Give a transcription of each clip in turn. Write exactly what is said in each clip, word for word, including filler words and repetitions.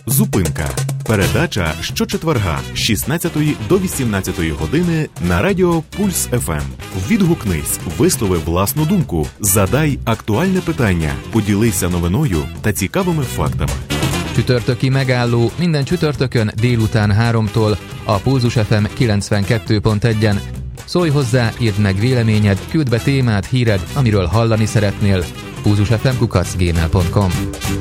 Зупинка. Передача щочетверга з шістнадцятої до вісімнадцятої години на радіо Пульс еф ем. Відгукнись, вислови власну думку, задай актуальне питання, поділися новиною та цікавими фактами. Csütörtöki megálló minden csütörtökön délután háromtól a Pulzus ef em kilencvenkettő pont egyen. Szólj hozzá, írd meg véleményed, küld be témát, híred, amiről hallani szeretnél. pulzus ef em kukac gmail pont com.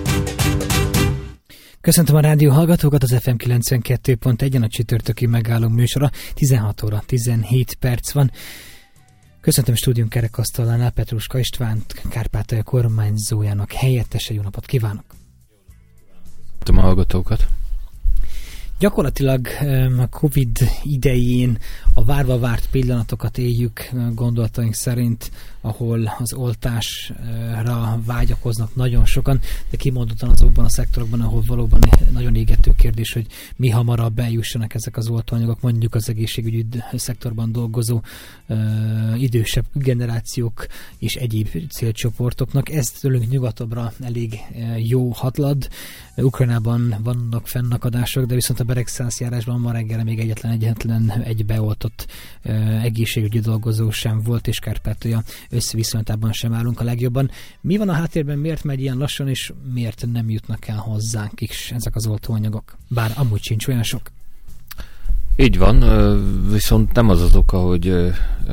Köszöntöm a rádió hallgatókat, az ef em kilencvenkettő pont egyen a csütörtöki megálló műsora. tizenhat óra tizenhét perc van. Köszöntöm stúdium kerekasztalánál Petruska Istvánt, Kárpátalja kormányzójának helyettese. Jó napot kívánok! Köszöntöm a hallgatókat! Gyakorlatilag a Covid idején a várva várt pillanatokat éljük gondolataink szerint, ahol az oltásra vágyakoznak nagyon sokan, de kimondottan azokban a szektorokban, ahol valóban nagyon égető kérdés, hogy mi hamarabb eljussanak ezek az oltóanyagok, mondjuk az egészségügyi szektorban dolgozó uh, idősebb generációk és egyéb célcsoportoknak. Ez tőlünk nyugatabbra elég uh, jó hatlad. Ukrajnában vannak fennakadások, de viszont a Beregszászjárásban ma reggel még egyetlen egyetlen egy beoltott uh, egészségügyi dolgozó sem volt, és Kárpátalja összeviszonylatában sem állunk a legjobban. Mi van a háttérben, miért megy ilyen lassan, és miért nem jutnak el hozzánk is ezek az oltóanyagok? Bár amúgy sincs olyan sok. Így van, viszont nem az az oka, hogy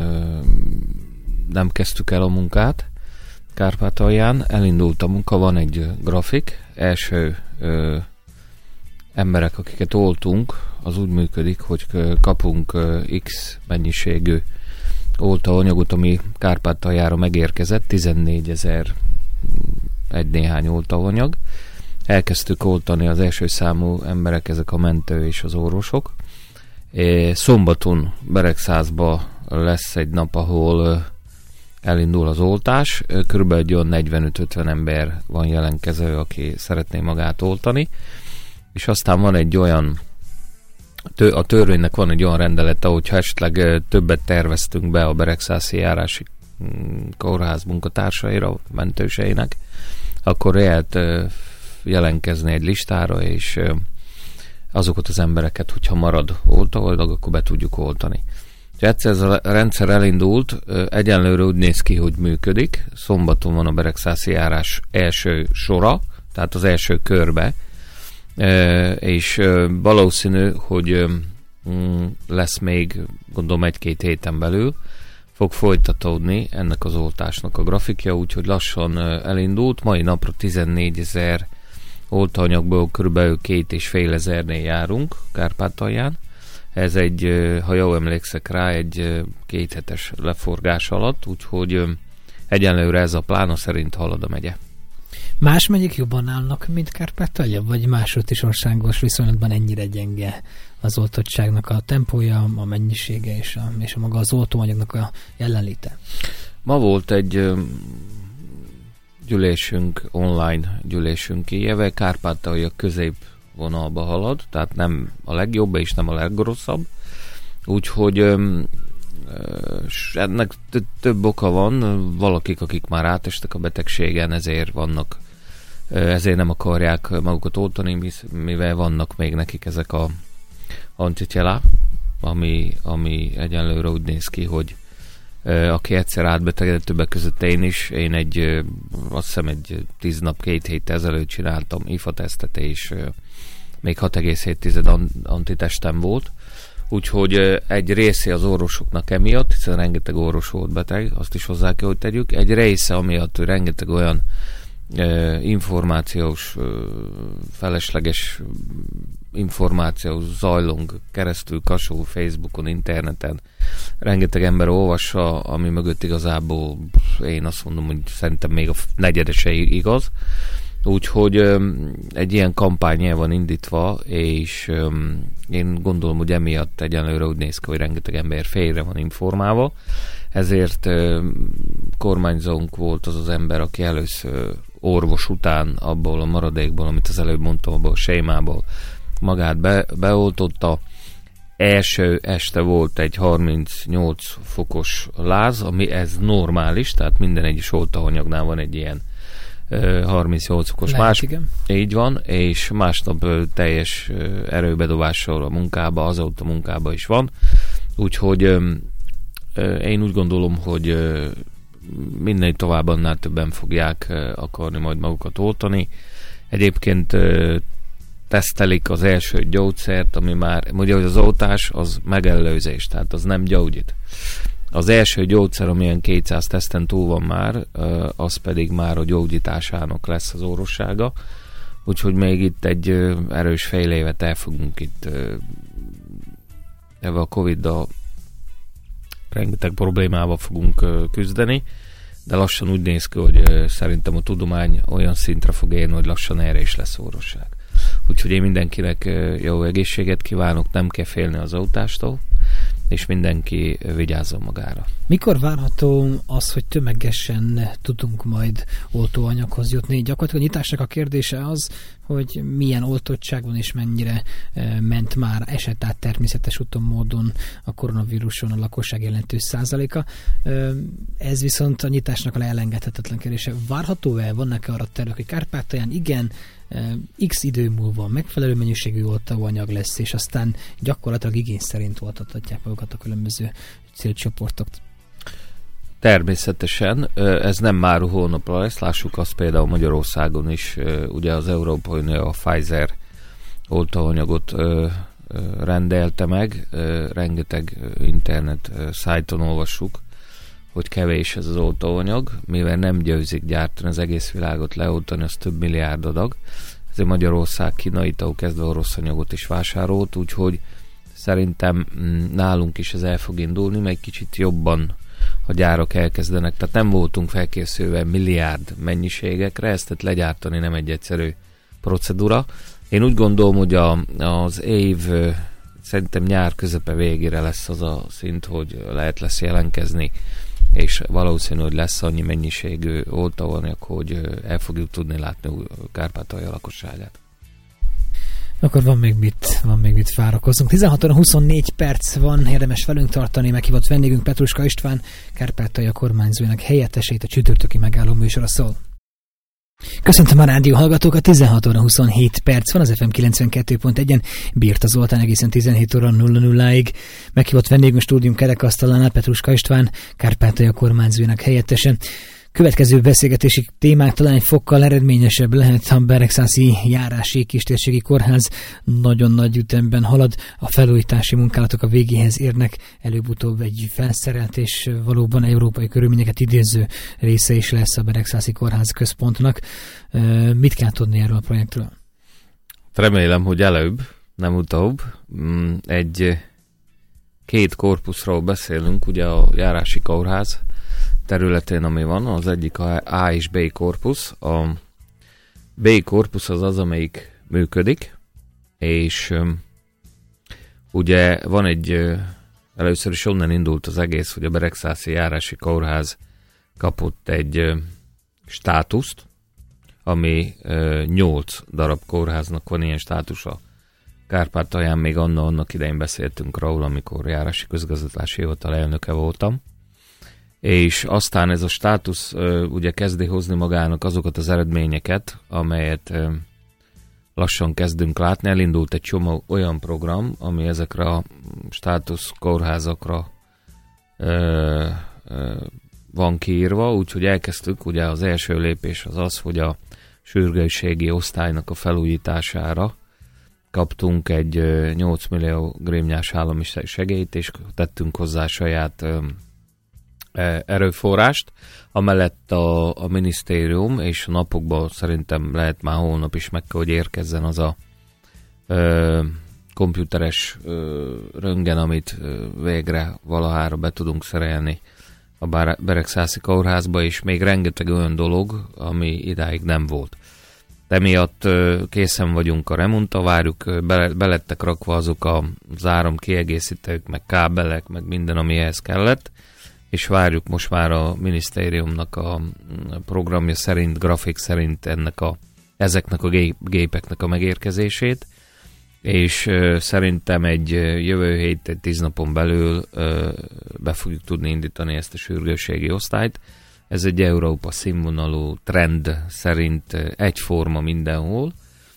nem kezdtük el a munkát Kárpátalján. Elindult a munka, van egy grafik. Első emberek, akiket oltunk, az úgy működik, hogy kapunk X mennyiségű oltóanyagot, ami Kárpátaljára megérkezett, tizennégyezer egy néhány oltóanyag. Elkezdtük oltani az első számú emberek, ezek a mentő és az orvosok. É, szombaton Beregszászba lesz egy nap, ahol elindul az oltás. Körülbelül egy olyan negyvenöt-ötven ember van jelentkező, aki szeretné magát oltani. És aztán van egy olyan a törvénynek van egy olyan rendelete, hogyha esetleg többet terveztünk be a Beregszászi járási kórház munkatársaira, mentőseinek, akkor lehet jelentkezni egy listára, és azokat az embereket, hogyha marad oltóanyag, akkor be tudjuk oltani. Ha egyszer ez a rendszer elindult, egyenlőre úgy néz ki, hogy működik. Szombaton van a Beregszászi járás első sora, tehát az első körbe, Uh, és uh, valószínű, hogy um, lesz még, gondolom, egy-két héten belül fog folytatódni ennek az oltásnak a grafikja, úgyhogy lassan uh, elindult. Mai napra tizennégyezer oltóanyagból körülbelül két és fél ezernél járunk Kárpátalján. Ez egy, uh, ha jól emlékszek rá, egy uh, kéthetes leforgás alatt, úgyhogy um, egyenlőre ez a plána szerint halad a megye. Más megyék jobban állnak, mint Kárpátalja, vagy máshogy is országos viszonylatban ennyire gyenge az oltottságnak a tempója, a mennyisége és a, és a maga az oltóanyagnak a jelenléte? Ma volt egy gyűlésünk, online gyűlésünk Kijeve, Kárpátalja középvonalba halad, tehát nem a legjobb és nem a legrosszabb, úgyhogy ennek több oka van, valakik, akik már átestek a betegségen, ezért vannak, ezért nem akarják magukat oltani, mivel vannak még nekik ezek a antitela, ami, ami egyenlőre úgy néz ki, hogy aki egyszer átbetegedett, többek között én is, én egy, azt hiszem egy tíz nap, két hét ezelőtt csináltam i ef á tesztet, és még hat egész hét antitestem volt. Úgyhogy egy része az orvosoknak emiatt, hiszen rengeteg orvos volt beteg, azt is hozzá kell, hogy tegyük. Egy része amiatt, hogy rengeteg olyan e, információs, e, felesleges információ zajlong keresztül, Kassó, Facebookon, interneten. Rengeteg ember olvassa, ami mögött igazából én azt mondom, hogy szerintem még a negyedese igaz. Úgyhogy um, egy ilyen kampány el van indítva, és um, én gondolom, hogy emiatt egyenlőre úgy néz ki, hogy rengeteg ember félre van informálva. Ezért um, kormányzónk volt az az ember, aki először orvos után abból a maradékból, amit az előbb mondtam, abból a sémából magát be, beoltotta. Első este volt egy harmincnyolc fokos láz, ami ez normális, tehát minden egyes oltóanyagnál van egy ilyen harmincnyolc fokos. Lehet, Más, igen. így van, és másnap teljes erőbedobással a munkába, azóta munkába is van. Úgyhogy én úgy gondolom, hogy minél tovább annál többen fogják akarni majd magukat oltani. Egyébként tesztelik az első gyógyszert, ami már, ugye az oltás az megelőzés, tehát az nem gyógyít. Az első gyógyszer, amilyen kétszáz teszten túl van már, az pedig már a gyógyításának lesz az orvossága. Úgyhogy még itt egy erős fél évet el fogunk itt ebben a Covid-dal rengeteg problémával fogunk küzdeni, de lassan úgy néz ki, hogy szerintem a tudomány olyan szintre fog érni, hogy lassan erre is lesz orvosság. Úgyhogy én mindenkinek jó egészséget kívánok, nem kell félni az oltástól, és mindenki vigyázzon magára. Mikor várható az, hogy tömegesen tudunk majd oltóanyaghoz jutni? Gyakorlatilag a nyitásnak a kérdése az, hogy milyen oltottság van és mennyire e, ment már esett át természetes úton, módon a koronavíruson a lakosság jelentős százaléka. E, ez viszont a nyitásnak a elengedhetetlen kérdése. Várható-e? Vannak-e arra tervek, hogy Kárpátalján igen, e, x idő múlva megfelelő mennyiségű oltóanyag lesz, és aztán gyakorlatilag igény szerint oltathatják magukat a különböző célcsoportok? Természetesen, ez nem már hónapra lesz, lássuk azt például Magyarországon is, ugye az Európai Unió a Pfizer oltóanyagot rendelte meg, rengeteg internet szájton olvassuk, hogy kevés ez az oltóanyag, mivel nem győzik gyártani az egész világot leoltani, az több milliárd adag, ezért Magyarország Kínaitól kezdve orosz anyagot is vásárolt, úgyhogy szerintem nálunk is ez el fog indulni, meg kicsit jobban a gyárak elkezdenek, tehát nem voltunk felkészülve milliárd mennyiségekre, ezt tehát legyártani nem egy egyszerű procedúra. Én úgy gondolom, hogy a, az év szerintem nyár közepe végére lesz az a szint, hogy lehet lesz jelentkezni, és valószínű, hogy lesz annyi mennyiségű oltóanyag, hogy el fogjuk tudni látni Kárpátalja lakosságát. Akkor van még mit, van még mit várakozunk. tizenhat óra huszonnégy perc van, érdemes velünk tartani, meghívott vendégünk Petruska István, Kárpátalja kormányzójának helyettesét, a csütörtöki megálló műsora szól. Köszöntöm a rádió hallgatókat, tizenhat óra huszonhét perc van, az ef em kilencvenkettő pont egyen, Bírta Zoltán egészen tizenhét óra nulla nulláig. Meghívott vendégünk stúdium kerekasztalánál Petruska István, Kárpátalja kormányzójának helyettese. Következő beszélgetési témák talán egy fokkal eredményesebb lehet, a Beregszászi járási kistérségi kórház nagyon nagy ütemben halad, a felújítási munkálatok a végéhez érnek, előbb-utóbb egy felszerelt és valóban európai körülményeket idéző része is lesz a Beregszászi kórház központnak. Mit kell tudni erről a projektről? Remélem, hogy előbb, nem utóbb. Egy két korpuszról beszélünk, ugye a járási kórház területén, ami van, az egyik a A és B korpusz. A B korpusz az az, amelyik működik, és um, ugye van egy, uh, először is onnan indult az egész, hogy a Beregszászi járási kórház kapott egy uh, státuszt, ami nyolc uh, darab kórháznak van ilyen státusa. Kárpátalján még anna, annak idején beszéltünk róla, amikor járási közgazdatási hivatal elnöke voltam. És aztán ez a státusz uh, ugye kezdi hozni magának azokat az eredményeket, amelyet uh, lassan kezdünk látni. Elindult egy csomó olyan program, ami ezekre a státusz kórházakra uh, uh, van kiírva, úgyhogy elkezdtük, ugye az első lépés az az, hogy a sürgősségi osztálynak a felújítására kaptunk egy uh, nyolc millió grémnyás állami segélyt, és tettünk hozzá saját uh, erőforrást, amellett a, a minisztérium, és a napokban szerintem lehet már holnap is meg kell, hogy érkezzen az a ö, komputeres ö, röntgen, amit ö, végre valahára be tudunk szerelni a Beregszászi kórházba, és még rengeteg olyan dolog, ami idáig nem volt. Emiatt ö, készen vagyunk a remontra, várjuk, be, belettek rakva azok az áram kiegészítők, meg kábelek, meg minden, ami ehhez kellett, és várjuk most már a minisztériumnak a programja szerint, grafik szerint ennek a, ezeknek a gép, gépeknek a megérkezését, és uh, szerintem egy jövő hét, egy tíz napon belül uh, be fogjuk tudni indítani ezt a sürgősségi osztályt. Ez egy Európa színvonalú trend szerint egyforma mindenhol,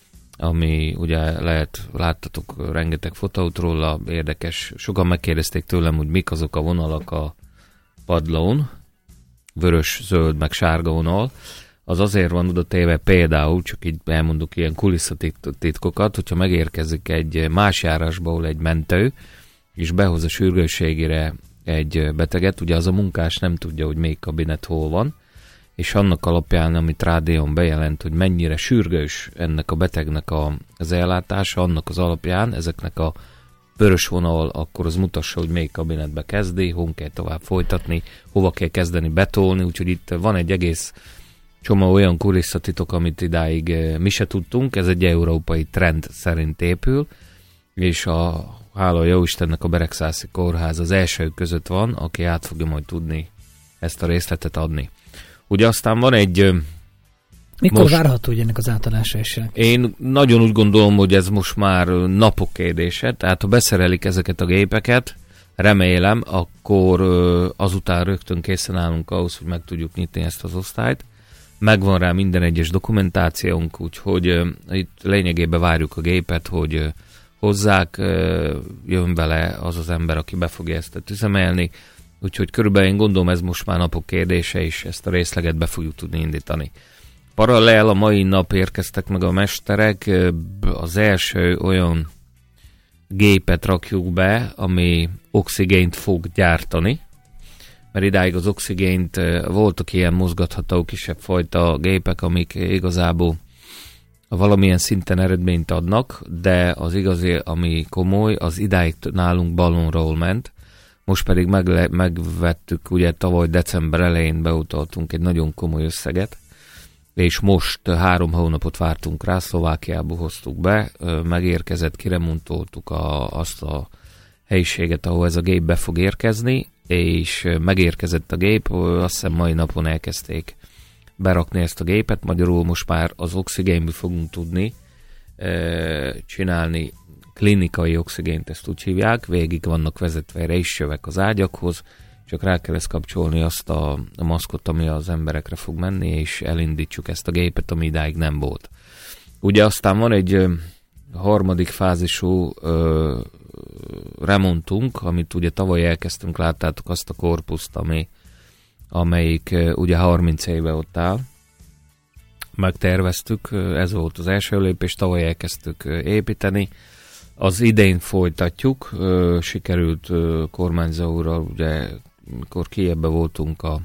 ami ugye lehet, láttatok rengeteg fotót róla, érdekes. Sokan megkérdezték tőlem, hogy mik azok a vonalak a padlón, vörös, zöld, meg sárga vonal. Az azért van oda téve például, csak így elmondok ilyen kulisszatitkokat, hogyha megérkezik egy más járásba, ahol egy mentő, és behoz a sürgősségére egy beteget, ugye az a munkás nem tudja, hogy melyik kabinet hol van, és annak alapján, amit rádión bejelent, hogy mennyire sürgős ennek a betegnek a, az ellátása, annak az alapján ezeknek a vörös vonal, akkor az mutassa, hogy melyik kabinetbe kezdi, hon kell tovább folytatni, hova kell kezdeni betolni, úgyhogy itt van egy egész csomó olyan kulisszatitok, amit idáig mi se tudtunk, ez egy európai trend szerint épül, és a hála Jóistennek a Beregszászi Kórház az elsők között van, aki át fogja majd tudni ezt a részletet adni. Ugye aztán van egy... Mikor most, várható, hogy ennek az átadása is? Én nagyon úgy gondolom, hogy ez most már napok kérdése, tehát ha beszerelik ezeket a gépeket, remélem, akkor azután rögtön készen állunk ahhoz, hogy meg tudjuk nyitni ezt az osztályt. Megvan rá minden egyes dokumentációnk, úgyhogy itt lényegében várjuk a gépet, hogy hozzák, jön vele az az ember, aki be fogja ezt üzemelni, úgyhogy körülbelül én gondolom ez most már napok kérdése, és ezt a részleget be fogjuk tudni indítani. Paralel a mai nap érkeztek meg a mesterek, az első olyan gépet rakjuk be, ami oxigént fog gyártani, mert idáig az oxigént voltak ilyen mozgatható kisebb fajta gépek, amik igazából valamilyen szinten eredményt adnak, de az igazi, ami komoly, az idáig nálunk ballonról ment, most pedig megle- megvettük, ugye tavaly december elején beutaltunk egy nagyon komoly összeget, és most három hónapot vártunk rá, Szlovákiába hoztuk be, megérkezett, kiremontoltuk a, azt a helyiséget, ahol ez a gép be fog érkezni, és megérkezett a gép, azt hiszem mai napon elkezdték berakni ezt a gépet, magyarul most már az oxigénből fogunk tudni e, csinálni klinikai oxigént, ezt úgy hívják, végig vannak vezetve rejsjövek az ágyakhoz, csak rá kell ezt kapcsolni azt a, a maszkot, ami az emberekre fog menni, és elindítsuk ezt a gépet, ami idáig nem volt. Ugye aztán van egy ö, harmadik fázisú ö, remontunk, amit ugye tavaly elkezdtünk, láttátok azt a korpuszt, ami, amelyik ö, ugye harminc éve ott áll. Megterveztük, ez volt az első lépés, tavaly elkezdtük ö, építeni. Az idén folytatjuk, ö, sikerült ö, kormányzó úrral, ugye mikor Kijevben voltunk, a,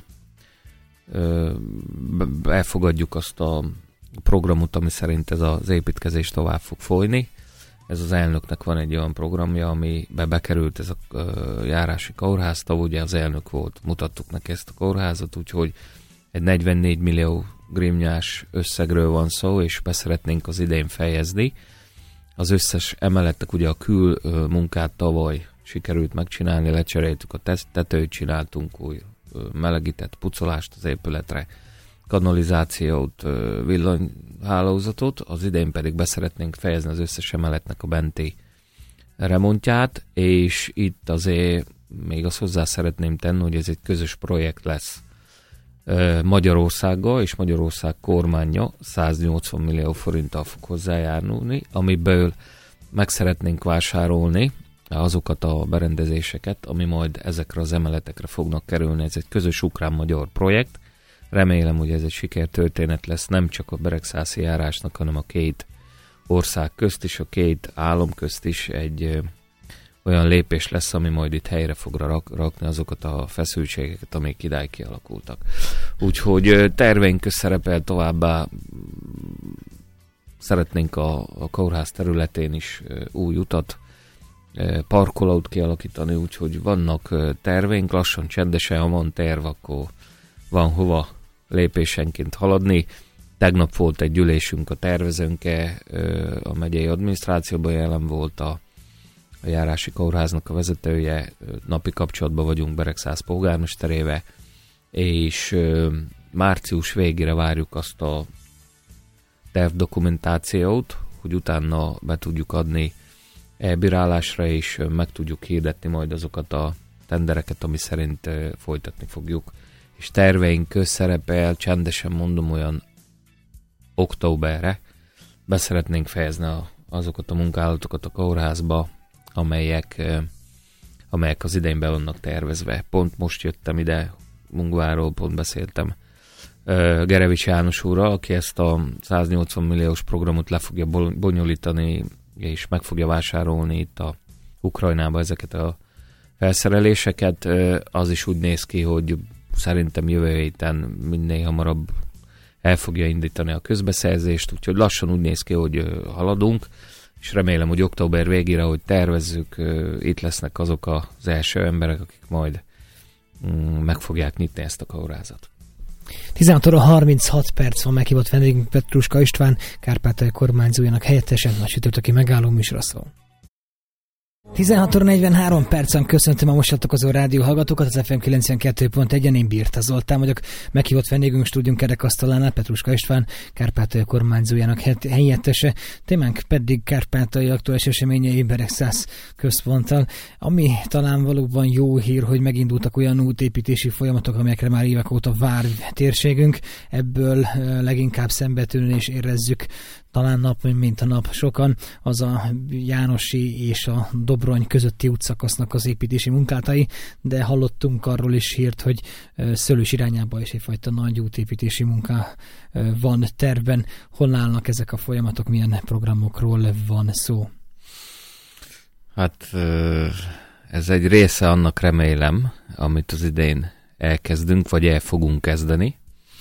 ö, elfogadjuk azt a programot, ami szerint ez az építkezés tovább fog folyni. Ez az elnöknek van egy olyan programja, amiben bekerült ez a ö, járási kórház, ugye az elnök volt, mutattuk neki ezt a kórházat, úgyhogy egy negyvennégy millió grimnyás összegről van szó, és beszeretnénk az idén fejezni. Az összes emeletek, ugye a kül munkát tavaly sikerült megcsinálni, lecseréltük a tetőt, csináltunk új melegített pucolást az épületre, kanalizációt, villanyhálózatot, az idén pedig beszeretnénk fejezni az összes emeletnek a benti remontját, és itt azért még azt hozzá szeretném tenni, hogy ez egy közös projekt lesz Magyarországgal, és Magyarország kormánya száznyolcvan millió forinttal fog hozzájárulni, amiből meg szeretnénk vásárolni azokat a berendezéseket, ami majd ezekre az emeletekre fognak kerülni. Ez egy közös ukrán-magyar projekt. Remélem, hogy ez egy sikertörténet lesz nem csak a beregszászi járásnak, hanem a két ország közt is, a két állam közt is egy ö, olyan lépés lesz, ami majd itt helyre fogra rak, rakni azokat a feszültségeket, amik idáig kialakultak. Úgyhogy terveink közt szerepel továbbá, szeretnénk a, a kórház területén is ö, új utat, parkolót kialakítani, úgyhogy vannak terveink, lassan csendesen, ha van terv, akkor van hova lépésenként haladni. Tegnap volt egy gyűlésünk a tervezőnke, a megyei adminisztrációban jelen volt a, a járási kórháznak a vezetője, napi kapcsolatban vagyunk Beregszász polgármesterével, és március végére várjuk azt a tervdokumentációt, hogy utána be tudjuk adni elbírálásra, és meg tudjuk hirdetni majd azokat a tendereket, ami szerint folytatni fogjuk, és és terveink közszerepel, csendesen mondom, olyan októberre beszeretnénk fejezni a, azokat a munkálatokat a kórházba, amelyek, amelyek az idején be vannak tervezve. Pont most jöttem ide Ungváról, pont beszéltem Gerevics János úrral, aki ezt a száznyolcvan milliós programot le fogja bonyolítani, és meg fogja vásárolni itt a Ukrajnába ezeket a felszereléseket. Az is úgy néz ki, hogy szerintem jövő héten minél hamarabb el fogja indítani a közbeszerzést, úgyhogy lassan úgy néz ki, hogy haladunk, és remélem, hogy október végére, hogy tervezzük, itt lesznek azok az első emberek, akik majd meg fogják nyitni ezt a kórházat. tizenhat óra harminchat perc van, meghívott vendégünk Petruska István, Kárpátaljai kormányzójának helyettese, a csütörtöki megálló műsora szól. tizenhat óra negyvenhárom percen köszöntöm a most csatlakozó rádió hallgatókat, az ef em kilencvenkettő pont egyen, én Birta Zoltán vagyok. Meghívott vendégünk stúdiunk kerekasztalánál Petruska István, Kárpátaljai kormányzójának helyettese, témánk pedig Kárpátaljai aktuális eseményei Beregszász központtal, ami talán valóban jó hír, hogy megindultak olyan útépítési folyamatok, amelyekre már évek óta vár térségünk, ebből leginkább szembetűnően is érezzük talán nap, mint a nap sokan, az a Jánosi és a Dobrony közötti útszakasznak az építési munkálatai, de hallottunk arról is hírt, hogy Szőlős irányába is egyfajta nagy útépítési munka van tervben. Hol állnak ezek a folyamatok, milyen programokról van szó? Hát ez egy része annak, remélem, amit az idén elkezdünk, vagy el fogunk kezdeni.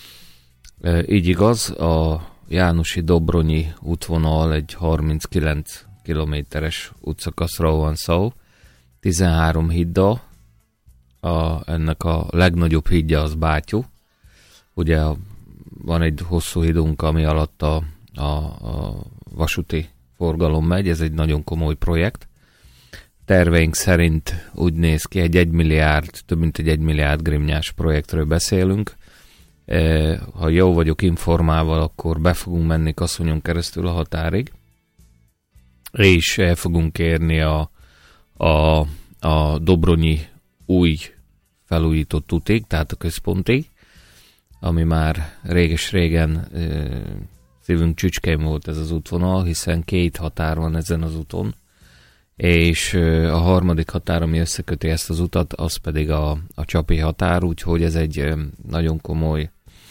Így igaz, a Jánosi Dobronyi útvonal egy harminckilenc kilométeres útszakaszról van szó, tizenhárom híddal, a, ennek a legnagyobb hídja az Bátyú. Ugye van egy hosszú hídunk, ami alatt a, a, a vasúti forgalom megy, ez egy nagyon komoly projekt. Terveink szerint úgy néz ki, egy egymilliárd, több mint egy egymilliárd grimnyás projektről beszélünk. Ha jó vagyok informálva, akkor be fogunk menni Kaszonyon keresztül a határig, és el fogunk érni a, a, a Dobronyi új felújított útig, tehát a központig, ami már réges-régen e, szívünk csücskén volt ez az útvonal, hiszen két határ van ezen az úton, és a harmadik határ, ami összeköti ezt az utat, az pedig a, a csapi határ, úgyhogy ez egy nagyon komoly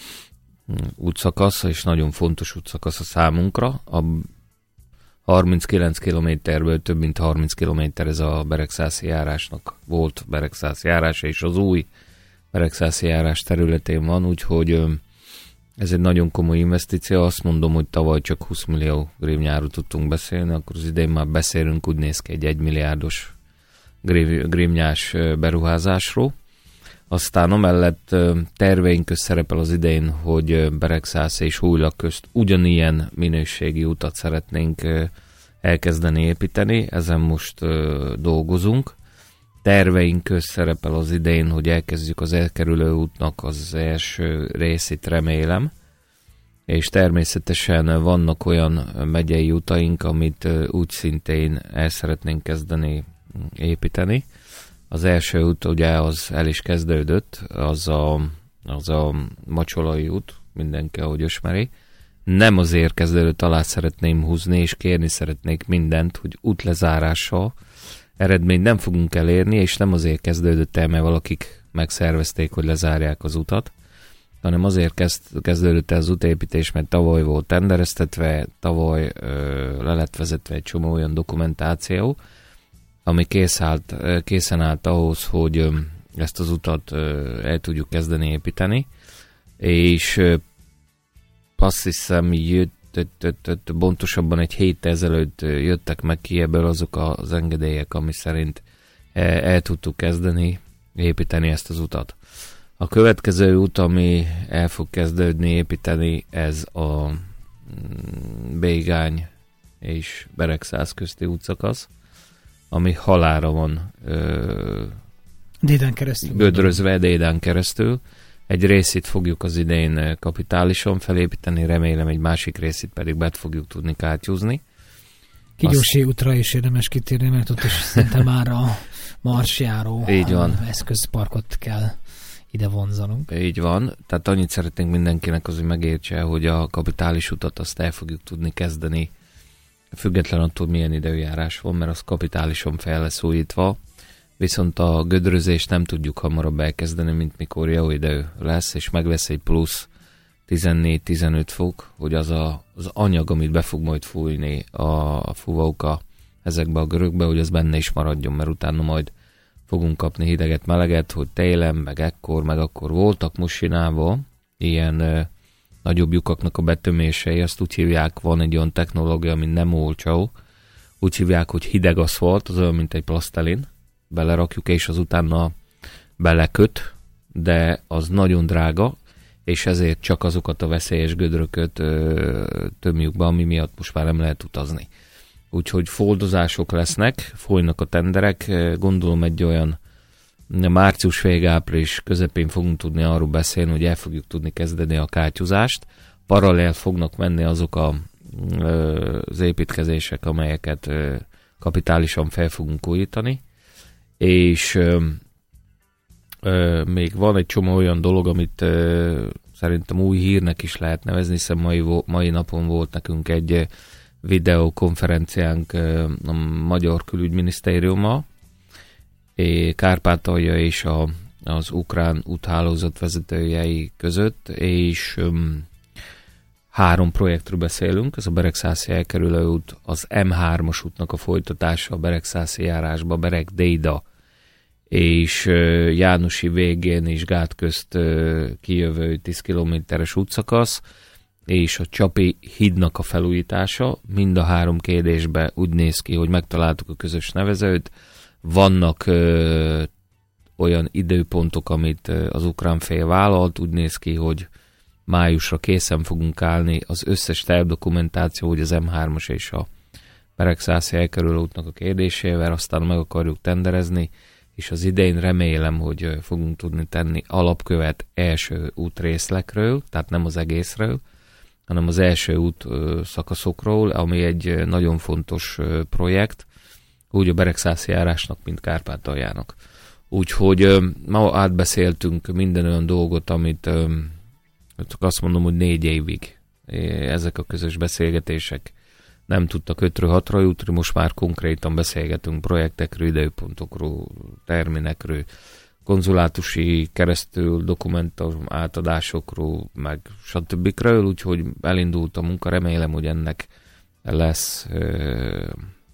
útszakasz, és nagyon fontos útszakasz a számunkra. A harminckilenc kilométerből több mint harminc kilométer ez a Beregszászi járásnak volt Beregszászi járása, és az új Beregszászi járás területén van, úgyhogy ez egy nagyon komoly investíció. Azt mondom, hogy tavaly csak húsz millió grivnyáról tudtunk beszélni, akkor az idén már beszélünk, úgy néz ki, egy egymilliárdos grivnyás beruházásról. Aztán amellett terveink közt szerepel az idén, hogy Beregszász és Hújlak közt ugyanilyen minőségi utat szeretnénk elkezdeni építeni, ezen most dolgozunk. Terveink közt szerepel az idén, hogy elkezdjük az elkerülő útnak az első részét, remélem, és természetesen vannak olyan megyei utaink, amit úgy szintén el szeretnénk kezdeni építeni. Az első út ugye az el is kezdődött, az a, az a Macsolai út, mindenki ahogy ismeri. Nem azért kezdődött, alá szeretném húzni, és kérni szeretnék mindent, hogy útlezárással eredményt nem fogunk elérni, és nem azért kezdődött el, mert valakik megszervezték, hogy lezárják az utat, hanem azért kezd, kezdődött el az útépítés, mert tavaly volt tendereztetve, tavaly ö, le lett vezetve egy csomó olyan dokumentáció, ami kész állt, készen állt ahhoz, hogy ö, ezt az utat ö, el tudjuk kezdeni építeni, és ö, azt hiszem, jött, pontosabban egy hét ezelőtt jöttek meg ki ebből azok az engedélyek, ami szerint el, el tudtuk kezdeni építeni ezt az utat. A következő út, ami el fog kezdődni építeni, ez a Bégány és Beregszász közti útszakasz, ami halálra van ö, Dédán keresztül. gödrözve, Dédán keresztül. Egy részét fogjuk az idén kapitálisan felépíteni, remélem egy másik részét pedig be fogjuk tudni kátyúzni. Kigyósi Azt... útra is érdemes kitérni, mert ott is szinte már a marsjáró eszközparkot kell ide vonzanunk. Így van, tehát annyit szeretnénk mindenkinek az, hogy megértse, hogy a kapitális utat azt el fogjuk tudni kezdeni, független attól milyen időjárás van, mert az kapitálisan fel lesz újítva, viszont a gödrözést nem tudjuk hamarabb elkezdeni, mint mikor jó idő lesz, és meg lesz egy plusz tizennégy-tizenöt fok, hogy az a, az anyag, amit be fog majd fújni a fúvóka ezekbe a görögbe, hogy az benne is maradjon, mert utána majd fogunk kapni hideget, meleget, hogy télen, meg ekkor, meg akkor voltak mosinában ilyen ö, nagyobb lyukaknak a betömései, azt úgy hívják, van egy olyan technológia, ami nem olcsó, úgy hívják, hogy hideg aszfalt, az olyan, mint egy plasztelin, belerakjuk, és az utána beleköt, de az nagyon drága, és ezért csak azokat a veszélyes gödrököt ö, tömjük be, ami miatt most már nem lehet utazni. Úgyhogy foldozások lesznek, folynak a tenderek, gondolom egy olyan március végig, április közepén fogunk tudni arról beszélni, hogy el fogjuk tudni kezdeni a kátyúzást. Paralel fognak menni azok a, az építkezések, amelyeket kapitálisan fel fogunk újítani, és ö, ö, még van egy csomó olyan dolog, amit ö, szerintem új hírnek is lehet nevezni, hiszen mai, mai napon volt nekünk egy videokonferenciánk a Magyar Külügyminisztériummal, Kárpátalja és a, az ukrán úthálózat vezetőjei között, és um, három projektről beszélünk, ez a Beregszászi elkerülő út, az em hármas útnak a folytatása a Beregszászi járásba, Bereg-Déda, és uh, Jánosi végén és Gát közt uh, kijövő tíz kilométeres útszakasz, és a Csapi hídnak a felújítása. Mind a három kérdésben úgy néz ki, hogy megtaláltuk a közös nevezőt. Vannak ö, olyan időpontok, amit ö, az ukrán fél vállalt. Úgy néz ki, hogy májusra készen fogunk állni az összes tervdokumentáció, hogy az em hármas és a Beregszászi elkerülő útnak a kérdésével, aztán meg akarjuk tenderezni, és az idején remélem, hogy ö, fogunk tudni tenni alapkövet első útrészlekről, tehát nem az egészről, hanem az első út ö, szakaszokról, ami egy ö, nagyon fontos ö, projekt, úgy a Beregszászi járásnak, mint Kárpátaljának. Úgyhogy ö, ma átbeszéltünk minden olyan dolgot, amit ö, azt mondom, hogy négy évig ezek a közös beszélgetések nem tudtak ötről hatra jutni, most már konkrétan beszélgetünk projektekről, időpontokról, terminekről, konzulátusi keresztül dokumentum átadásokról, meg stb. Úgyhogy elindult a munka, remélem, hogy ennek lesz ö,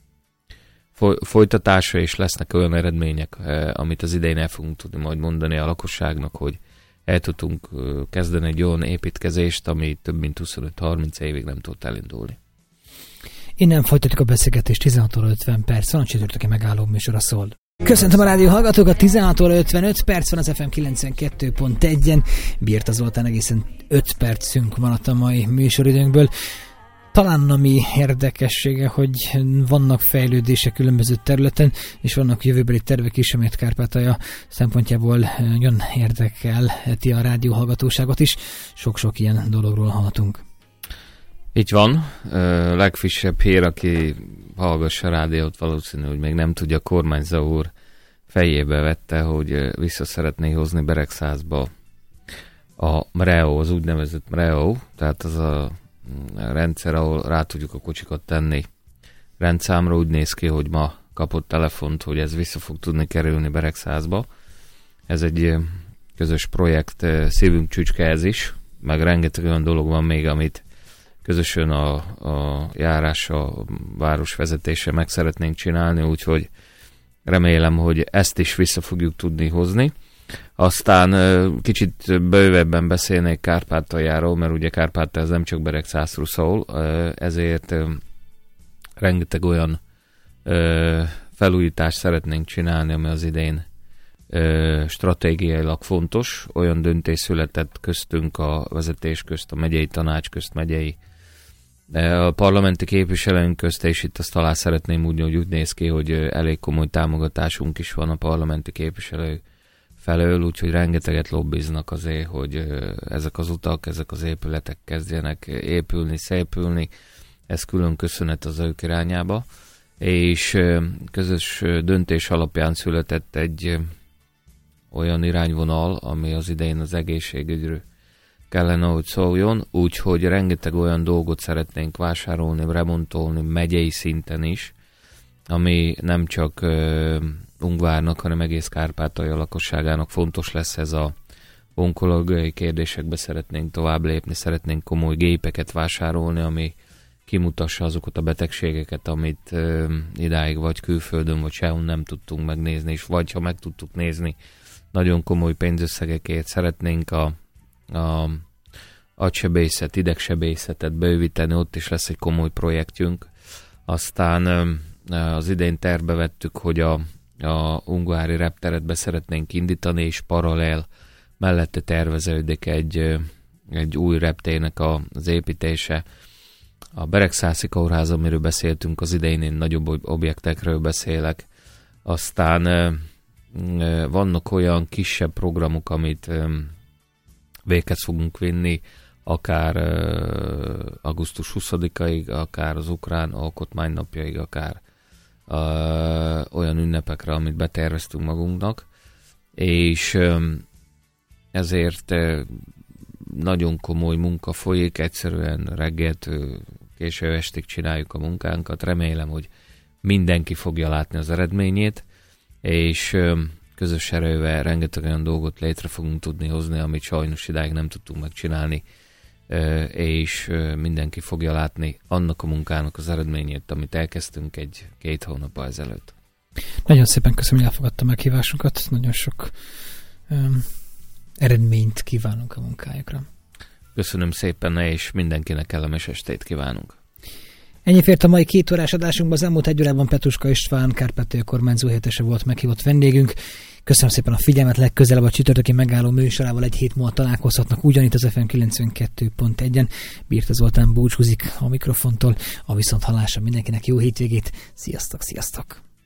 folytatása, és lesznek olyan eredmények, ö, amit az idején el fogunk tudni majd mondani a lakosságnak, hogy el tudtunk ö, kezdeni egy olyan építkezést, ami több mint huszonöt-harminc évig nem tudott elindulni. Innen folytatjuk a beszélgetést, tizenhat óra ötven perc, a csütörtöki megálló műsora szól. Köszöntöm a rádió hallgatókat, tizenhat óra ötvenöt perc van az ef em kilencvenkettő pont egyen. Birta Zoltán, egészen öt percünk maradt a mai műsoridőnkből. Talán ami érdekessége, hogy vannak fejlődések különböző területen, és vannak jövőbeli tervek is, amelyet Kárpátalja szempontjából nagyon érdekelheti a rádió hallgatóságot is. Sok-sok ilyen dologról hallhatunk. Így van. Ö, legfrissebb hír, aki hallgassa a rádiót, valószínű, hogy még nem tudja, a kormányzó úr fejébe vette, hogy vissza szeretné hozni Beregszászba a MREO, az úgynevezett MREO, tehát az a rendszer, ahol rá tudjuk a kocsikat tenni rendszámra. Úgy néz ki, hogy ma kapott telefont, hogy ez vissza fog tudni kerülni Beregszászba. Ez egy közös projekt, szívünk csücske ez is, meg rengeteg olyan dolog van még, amit közösen a, a járás, a városvezetése meg szeretnénk csinálni, úgyhogy remélem, hogy ezt is vissza fogjuk tudni hozni. Aztán kicsit bővebben beszélnék Kárpátaljáról, mert ugye Kárpátalja ez nem csak Beregszászról szól, ezért rengeteg olyan felújítást szeretnénk csinálni, ami az idén stratégiailag fontos. Olyan döntés született köztünk, a vezetés közt, a megyei tanács közt, megyei a parlamenti képviselőnk közt, és itt azt talán szeretném úgy, hogy úgy néz ki, hogy elég komoly támogatásunk is van a parlamenti képviselő felől, úgyhogy rengeteget lobbiznak azért, hogy ezek az utak, ezek az épületek kezdjenek épülni, szépülni. Ez külön köszönet az ők irányába. És közös döntés alapján született egy olyan irányvonal, ami az idején az egészségügyről kellene, hogy szóljon, úgyhogy rengeteg olyan dolgot szeretnénk vásárolni, remontolni megyei szinten is, ami nem csak uh, Ungvárnak, hanem egész Kárpátalja lakosságának fontos lesz. Ez a onkológiai kérdésekbe szeretnénk tovább lépni, szeretnénk komoly gépeket vásárolni, ami kimutassa azokat a betegségeket, amit uh, idáig vagy külföldön, vagy sehol nem tudtunk megnézni, és vagy ha meg tudtuk nézni, nagyon komoly pénzösszegekért szeretnénk a, a agysebészet, idegsebészetet bővíteni, ott is lesz egy komoly projektjünk. Aztán uh, az idén tervbe vettük, hogy a, a ungvári repteret be szeretnénk indítani, és paralel mellette terveződik egy, egy új reptérnek az építése. A Beregszászi Kórház, amiről beszéltünk az idején, én nagyobb objektekről beszélek. Aztán vannak olyan kisebb programok, amit véghez fogunk vinni, akár augusztus huszadikáig, akár az ukrán alkotmánynapjaig, akár olyan ünnepekre, amit beterveztünk magunknak. És ezért nagyon komoly munka folyik, egyszerűen reggelt késő estig csináljuk a munkánkat. Remélem, hogy mindenki fogja látni az eredményét, és közös erővel rengeteg olyan dolgot létre fogunk tudni hozni, amit sajnos idáig nem tudtunk megcsinálni, és mindenki fogja látni annak a munkának az eredményét, amit elkezdtünk egy-két hónappal ezelőtt. Nagyon szépen köszönöm, hogy elfogadta meghívásunkat, nagyon sok um, eredményt kívánunk a munkájukra. Köszönöm szépen, és mindenkinek kellemes estét kívánunk. Ennyi fért a mai két órás adásunkban. Az elmúlt egy órában Petruska István, Kárpátalja kormányzó helyettese volt meghívott vendégünk. Köszönöm szépen a figyelmet, legközelebb a csütörtöki megálló műsorával egy hét múlva találkozhatnak ugyanitt az ef em kilencvenkettő pont egyen. Birta Zoltán búcsúzik a mikrofontól, a viszonthallásra mindenkinek jó hétvégét. Sziasztok, sziasztok!